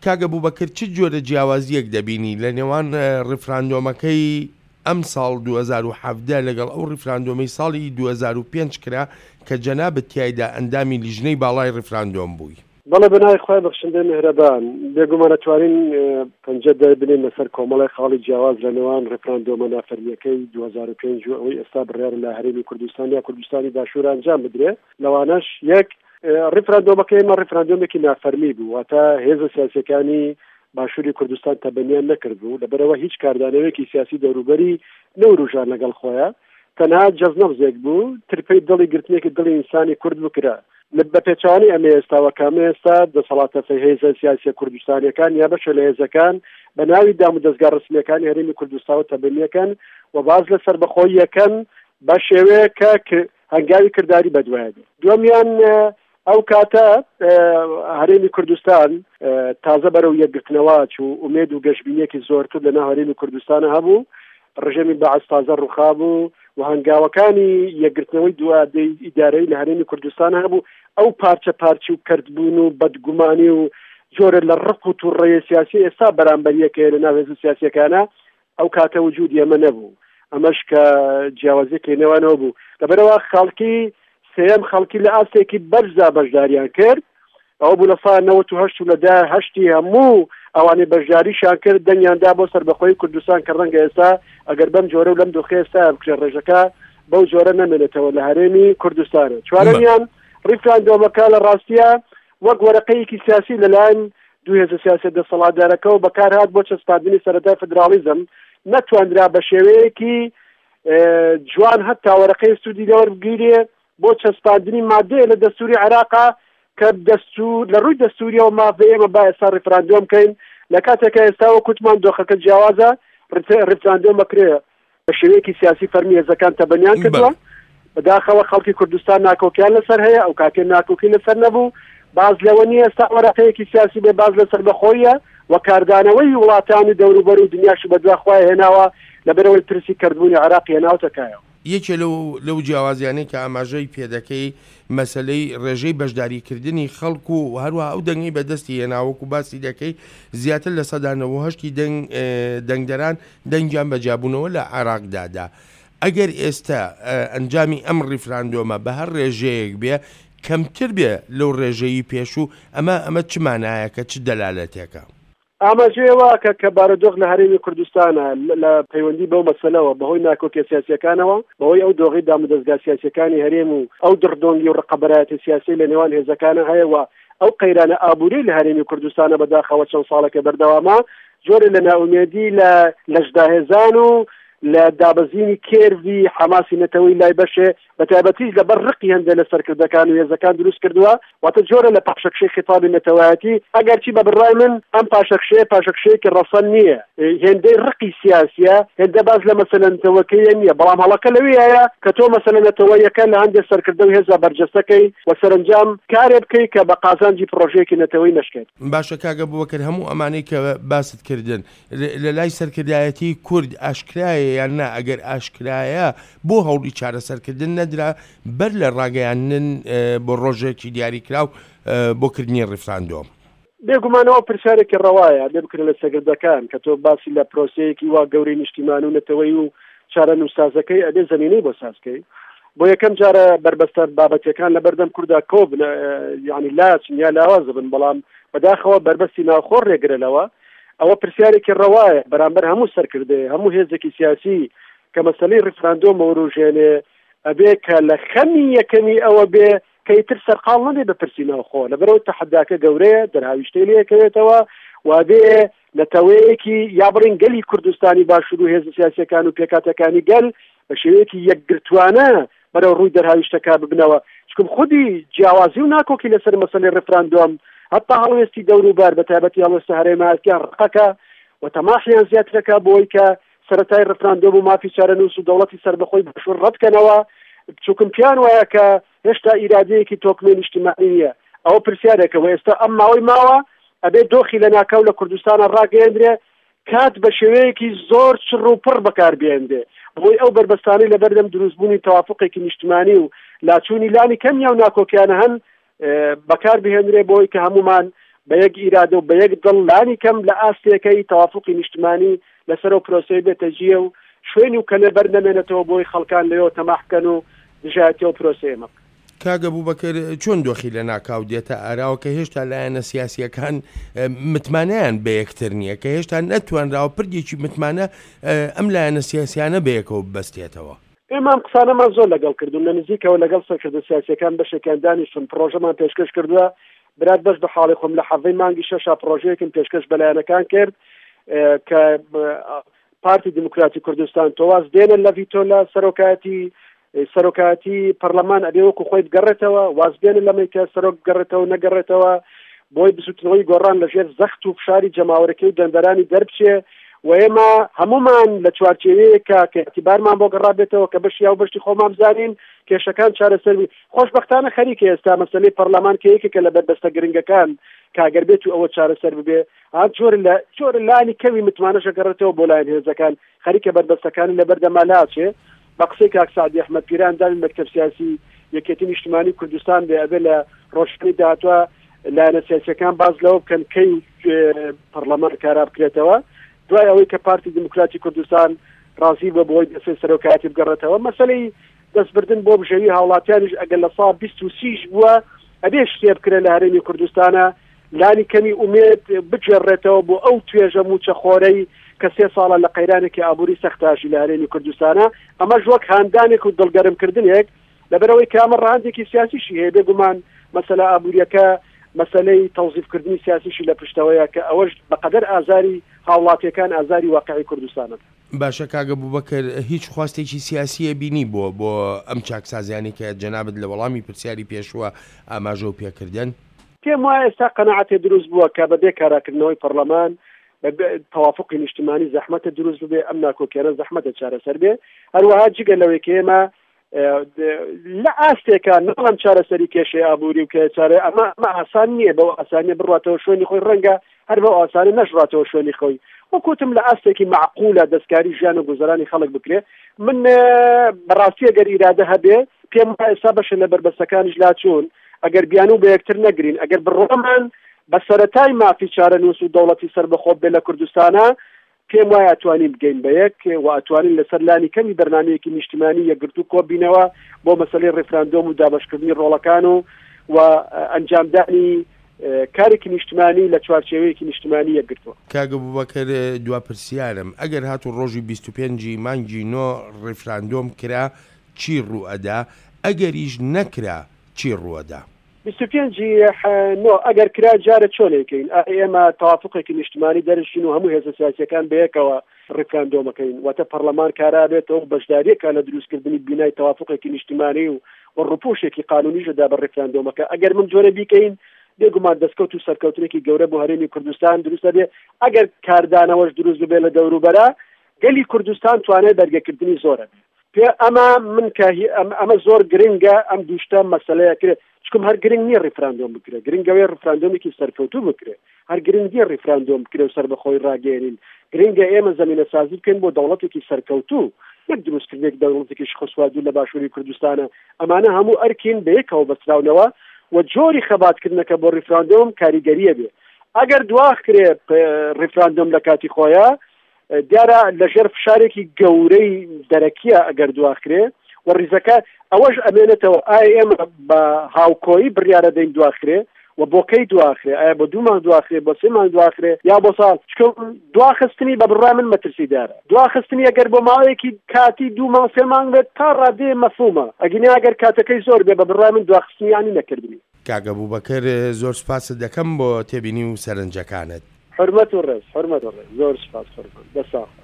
کاگە بووبەکر چ جۆرە جیاوازیەک دەبینی لە نێوان ڕیفراندۆمەکەی ئەم ساڵ 2017 لەگەڵ ئەو ڕیفراندۆمەی ساڵی 2005 کرا کە جەنابەت تیایدا ئەندامی لیژنەی باڵای ڕیفراندۆم بووی؟ بەڵێ بەناوی خۆی بەخشندەی میهرەبان، بێگومان دەتوانین پەنجە دەبنین لەسەر کۆمەڵی خاڵی جیاواز لە نێوان ڕیفراندۆمە نافەرمیەکەی 2005 و ئەوەی ئێستا بڕیار لە هەرێمی کوردستان یا کوردستانی باشوور ئەنجام بدرێ. لەوانەش یەک ڕیفراندۆمەکەی ئێمە ڕیفراندۆمێکی نافەرمی بوو، واتە هێزە سیاسیەکانی باشووری کوردستان تەبەنیان نەکرد بوو، لەبەرەوە هیچ کاردانەوەیەکی سیاسی دەوروبەری نەوروژان لەگەڵ خۆیان، تەنها جەزنەبزێک بوو ترپەی دڵی گرتنێکی دڵی ئینسانی کورد بکرا. بە پێچوانی ئەمە ئێستاوە کامە ئێستا دەسەڵاتە هێزە سیاسی کوردستانیەکان یا بەشە لە هێزەکان بە ناوی دام و دەستگا ڕسمیەکانی هەرێمی کوردستان و تەبەنیەکەن و باز لەسەر بەخۆی یەکەن بە شێوەیە کە هەنگاوی کردداری بەدوایە. دووەمیان ئەو کاتە هەرێمی کوردستان تازە بەرەو یەکگرتنەوە چوو، ئومێد و گەشتبینیەکی زۆرتر لە ناو هەرێمی کوردستانە هەبوو، ڕژێمی بەعەز تازە ڕووخا بوو و هەنگاوەکانی یەکگرتنەوەی دوادەی ئیدارەی لە هەرێمی کوردستان هەبوو. ئەو پارچە پارچی و کردبوون و بەدگومانی و جۆرە لە ڕق و تووڕێی سیاسی ئێستا بەرامبەریەکەیە لە ناو هێزە سیاسیەکانە ئەو کاتە وجودی ئەمە نەبوو. ئەمەش کە جیاوازیەکی نێوانەوە بوو. لەبەرەوە خەڵکی سێم خەڵکی لە ئاستێکی بەرزدا بەشداریان کرد، ئەوە بوو لە ساڵ 98 و لە 10 هەموو ئەوانەی بەشداریشان کرد دەنگیاندا بۆ سەربەخۆی کوردستان کە ڕەنگە ئێستا ئەگەر بەم جۆرە و لەم دۆخی ئێستا بکرێ ڕێژەکە بەو جۆرە نەمێنێتەوە لە هەرێمی کوردستانە. چوارەمیان ڕیفراندۆمەکە لە ڕاستیە وەک وەرەقەیەکی سیاسی لەلایەن دوو هێزە سیاسی دەسەڵاتدارەکەەوە بەکار هات بۆ چەسپاندنی سەرەتای فدرالیزم، نەتواندرا بە شێوەیەکی جوان هەتا وەرەقەی سوودی لەوەربگیرێ بۆ چەسپاندنی مادەیە لە دەستوری عێراقا کە لە ڕووی دەستوریەوە مافە ئێمە با ئێستا ڕیفراندۆم بکەین. لە کاتێکە ئێستاوە کوتمان دۆخەکە جیاوازە ڕیفراندۆم بکرێ بە شێوەیەکی سیاسی فەرمی هێزەکان تەبەنیان کردووە، بەداخەوە خەڵکی کوردستان ناکۆکیان لەسەر هەیە، ئەو کاکێ ناکۆکی لەسەر نەبوو. باز لەوە نیە ئێستا وەرەقەیەکی سیاسی بێ، باز لەسەر بەخۆیە و کاردانەوەی وڵاتانی دەوروبەر و دنیاش بەدوا خۆی هێناوە لەبەرەوەی ترسی کردبوونی عێراق هێناوتەکایەوە. یەکێ لەو جیاوازیانەی کە ئاماژەی پێدەکەی مەسەلەی ڕێژەی بەشداریکردنی خەڵک و هەروە ئەو دەنگی بەدەستی هێناوەکو باسی دەکەی زیاتر لە 98 دەنگدەران دەنگیان بەجابوونەوە لە عێراقدادا. ئەگەر ئێستا ئەنجامی ئەم ڕیفراندۆمە بە هەر ڕێژەیەک بێ کەمتر بێ لەو ڕێژەیی پێشوو، ئەمە چ مانایەکە، چ دەلالەتێکە؟ ئاماژەیەوە کە بارودۆخ لە هەرێمی کوردستانە لە پەیوەندی بەو مەسەلەوە بەهۆی ناکۆکیە سیاسیەکانەوە، بەهۆی ئەو دۆغی دام و دەستگا سیاسیەکانی هەرێم و ئەو دڕدۆنگی و ڕقەبەرایەتی سیاسی لە نێوان هێزەکانە هەیەوە ئەو قەیرانە ئابووری لە هەرێمی کوردستانە بەداخەوە چەند ساڵێکە بەردەوامە جۆرە لە ناومێدی لە ژداهێزان و لە دابەزینی کێروی حماسی نەتەوەی لای بەشێ بەتایبەتیش لەبەر ڕقی هەندێک لە سەرکردەکان و هێزەکان دروست کردووە، واتە جۆرە لە پاشەکشەی خیتابی نەتەوایەتی ئەگەرچی بە بڕای من ئەم پاشەکشەیەکی ڕەسەن نییە، هێندەی ڕقی سیاسیە، هێندە باز لە مەسەلەنەتەوەکەیە نییە، بەڵام هەڵەکە لەوەیە کە تۆ مەسەلەنەتەوەیەکە لە هەندێک سەرکردە و هێزە بەرجەستەکەی و سەرنجام کارێ بکەی کە بە قازانجی پرۆژەیەکی نەتەوەی نەشکێت. باشە کاگە بووبەکر، هەموو ئەمانەی کە باست کردن لە لای سەرکردایەتی کورد ئاشکرایە یان نا؟ ئەگەر ئاشکرایە بۆ هەوڵی چارەسەرکردن نەدرا بەر لە ڕاگەیاندن بۆ ڕۆژێکی دیاریکراو بۆکردنی ڕیفراندۆم؟ بێگومانەوە پرسیارێکی ڕەوایە لێ بکرێت لە سەرکردەکان کە تۆ باسی لە پرۆسەیەکی وا گەورەی نیشتیمانی و نەتەوەی و چارە نووسازەکەی ئەبێ زمینەی بۆ سازکەی. بۆ یەکەم جارە بربەستە بابەتەکان لە بەردەم کووردا کۆبن، یعنی لاچن یا لاوازە بن، بەڵام بەداخەوە بربەستی ناوخۆڕ ڕێگرێتەوە. ئەوە پرسیارێکی ڕەوایە بەرامبەر هەموو سەرکردێ هەموو هێزێکی سیاسی کە مەسەلەی ڕیفراندۆم وروژێنێ ئەبێ کە لە خەمی یەکەمی ئەوە بێ کە ئیتر سەرقاڵ نەبێ بەپرسی ناوخۆ، لەبەرەوە تەحەداکە گەورەیە دەرهاویشتەی لێکەوێتەوە وابێ نەتەوەیەکی یا بڕین گەلی کوردستانی باشوور و هێزە سیاسیەکان و پێکاتەکانی گەل بە شێوەیەکی یەکگرتوانە بەرەو ڕووی دەرهاویشتەکە ببنەوە. چکم خودی جیاوازی و ناکۆکی لەسەر مەسەلەی ڕیفراندۆم هەتا هەڵوێستی دەوروبەر بەتایبەتی هەڵوێستە هەرێمەکان ڕقەکە و تەماحیان زیاترەکە بۆی کە سەرەتای ڕیفراندۆم و مافی چارەنووس و دەوڵەتی سەربەخۆی باشوور ڕەتکەنەوە. چووکم پیان وایە کە هێشتا ئیرادەیەکی تۆکمێن نیشتیمانی نییە. ئەوە پرسیارێکەوە ئێستا ئەم ماوەی ماوە ئەبێ دۆخی لە ناکەو لە کوردستانە ڕاگەیەندرێ کات بە شێوەیەکی زۆر چڕ و پڕ بەکاربێندێ بۆی ئەو بربەستانەی لە بەردەم دروستبوونی تەوافقێکی نیشتیمانی و لاچوونی لانی کەمیا و ناکۆکیانە هەن بەکار بهێنرێ بۆی کە هەمومان بە یەک ئیرادە و بە یەک دڵ لانی کەم لە ئاستێکەی تەوافقی نیشتمانی لەسەر و پرۆسەی بێتە جێ و شوێنی و کەلەبەر نەمێنێتەوە بۆی خەڵکان لەوێ تەماح بکەن و دژایەتیەوە پرۆسەیەمە. کاگە بووبەکر چۆن دۆخی لە ناکاو دێتە ئاراوە کە هێشتا لایەنە سیاسیەکان متمانەیان بە یەکتر نییە، کە هێشتا نەتوانراوە پردێکی متمانە ئەم لایەنە سیاسیانە بە یەکەوە ببەستێتەوە. ئێمام قسانەمان زۆر لەگەڵ کردوون لە نزیکەوە لەگەڵ سەرکردە سیاسیەکان بەشێکیان دانیشتون پرۆژەمان پێشکەش کردووە برات بەش بە حاڵی خۆم لە حەڤەی مانگی شەشا پرۆژەیەکم پێشکەش بەلایەنەکان کرد کە پارتی دموکراتی کوردستان تۆواز دێنن لە ڤیتۆ لە سەرۆکایەتی پەرلەمان ئەبێ وەکو خۆی بگەڕێتەوە، واز دێنن لەمەی کە سەرۆک بگەڕێتەوە نەگەڕێتەوە بۆی بسووتنەوەی گۆڕان لەژێر زەخت و فشاری جەماوەرەکەی و دەنبەرانی دەربچێ و ئێمە هەمومان لە چوارچێوەیەکە کە ئەتیبارمان بۆ گەڕابێتەوە کە بەشی یا و بەشتی خۆمان بزانین کێشەکان چارەسەروی خۆشبەختانە خەریکە ئێستا مەسەلەی پەرلەمان کە یەکێکە لە بەربەستە گرنگەکان کاگەر بێت و ئەوە چارەسەر ببێ جۆرە لانی کەوی متمانەشە گەڕێتەوە بۆ لایەن هێزەکان خەریکە بەربەستەکانی لە بەردەما لاچێ بە قسەی کاک سعدی ئەحمەد پیران دانی مەکتەب سیاسی یەکێتی نیشتیمانی کوردستان بێ ئەبێ لە ڕۆژانی داهاتوە لایەنە سیاسیەکان باز لەوە بکەن کەی پەرلەمان کارا بکرێتەوە دوای ئەوەی کە پارتی دموکراتی کوردستان ڕازی بە بۆی دەسێ سەرۆکایەتی بگەڕێتەوە مەسەلەی دەستبردن بۆ بژێوی هاوڵاتیانیش ئەگەر لە ساڵ 23 بووە ئەبێ شتێ بکرێت لە هەرێمی کوردستانە لانی کەمی ئومێد بجێڕێتەوە بۆ ئەو توێژە موچەخۆرەی کە 3 ساڵە لە قەیرانێکی ئابووری سەختاشی لە هەرێمی کوردستانە ئەمەش وەک هاندانێک و دڵگەرمکردنێک لەبەرەوەی کە ئەمە ڕاهەندێکی سیاسیشی هەیە بێگومان مەسەلە ئابووریەکە مەسەلەی تەوزیفکردنی سیاسیشی لە پشتەوەیە کە ئەوەش بەقەدەر ئازاری هاوڵاتیەکان ئازاری واقعی کوردستانە. باشە کاگە بووبەکر هیچ خواستێکی سیاسیە بینی بۆ ئەم چاکسازیانی کە جەنابەت لە وەڵامی پرسیاری پێشوە ئاماژە و پێکردن؟ پێم وایە ئێستا قەناعەتێ دروست بووە کە بەبێ کاراکردنەوەی پەرلەمان تەوافقی نیشتیمانی زەحمەتە دروست ببێ ئەم ناکۆکێنە زەحمەتە چارەسەر بێ هەروەها جگە لەوەی کە ئێمە لە ئاستێکە نەڵم چارەسەری کێشەی ئابووری و کە چارە ئەمە ئاسان نییە بەو ئاسانیە بڕاتەوە شوێنی خۆی ڕەنگە هەر بەو ئاسانە نەژڕاتەوە شوێنی خۆی وەکوتم لە ئاستێکی معقولە دەستکاری ژیان و گوزەرانی خەڵک بکرێ من بەڕاستی ئەگەر ئیرادە هەبێ پێم ئێستا بەشە لە بربەستەکانیش لاچوون ئەگەر بیان و بە یەکتر نەگرین ئەگەر بڕۆمان بە سەرەتای مافی چارەنووس و دەوڵەتی سەربەخۆ بێ لە کوردستانە پێم وایە ئەتوانین بگەین بە یەک و ئەتوانین لەسەر لانی کەمی بەرنامەیەکی نیشتیمانی یەکگرتو کۆبینەوە بۆ مەسەلەی ڕێفراندۆم و دابەشکردنی ڕۆڵەکان و ئەنجامدانی کارێکی نیشتیمانی لە چوارچێوەیەکی نیشتیمانی یەکگرتووە. کاگە بووبەکر دواپرسیارم ئەگەر هاتو ڕۆژی 25 مانگی 9 ڕێفراندۆم کرا چی ڕوئەدا ئەگەریش نەکرا چی ڕوئەدا؟ 25 ئەگەر کرا جارە چۆنێکین ئێمە تەوافقێکی نیشتیمانی دەرشین و هەموو هێزە سیاسیەکان بەیەکەوە ڕێفراندۆمەکەین واتە پەرلەمان کارا بێتەوە بەشداریەکە لە دروستکردنی بینای تەوافقێکی نیشتیمانی و ڕوپۆشێکی قانونیشدا بە ڕێفراندۆمەکە ئەگەر من جۆرە بیکەین بێگومان دەستکەوت و سەرکەوتنێکی گەورە بۆ هەرێمی کوردستان دروستە بێ ئەگەر کاردانەوەش دروست ببێت لە دەوروبەرە گەلی کوردستان توانێت بەرگەکردنی زۆرە پێ ئەمە من ئەمە زۆر گرنگە ئەم دووشتە مەسەلەیە کرێت چکم هەر گرنگ نییە ڕێفراندۆم بکرێت گرنگەوەی ڕێفراندۆمێکی سەرکەوتوو بکرێت هەر گرنگ نییە ڕێفراندۆم بکرێت و سەر بەخۆی ڕاگەێنین گرنگە ئێمە زەمینە سازی بکەین بۆ دەوڵەتێکی سەرکەوتوو یەک دروستکردنێک دەوڵەتێکی خۆسوادوو لە باشووری کوردستانە ئەمانە هەموو ئەرکین بەیەکەوە بەسراونەوە و جۆری خەباتکردنەکە بۆ ڕێفراندۆم کاریگەریە بێ ئەگەر دواخکرێ ڕێفراندۆم لە کاتی خۆیە دیارە لەژێر فشارێکی گەورەی دەرەکیە ئەگەر دواخرێ و ڕیزەکە ئەوەش ئەمێنێتەوە ئایا ئێمە بە هاوکۆیی بڕیارە دەین دواخرێ و بۆکەی دواخرێ ئایا بە 2 مانگ دواخرێ بە 3 مانگ دواخرێ یا بۆ ساڵ دواخستنی بە بڕای من مەترسیدارە دواخستنی ئەگەر بۆ ماوەیەکی کاتی 2 مانگ 3 مانگ بێت تا ڕادێ مەفهومە ئەگەنی ئەگەر کاتەکەی زۆر بێ بە بڕای من دواخستنیانی نەکردنی. کاگە بووبەکر زۆر سپاس دەکەم بۆ تێبینی و سەرنجەکانت. حرمەت و ڕێز زۆر سپاس دەسا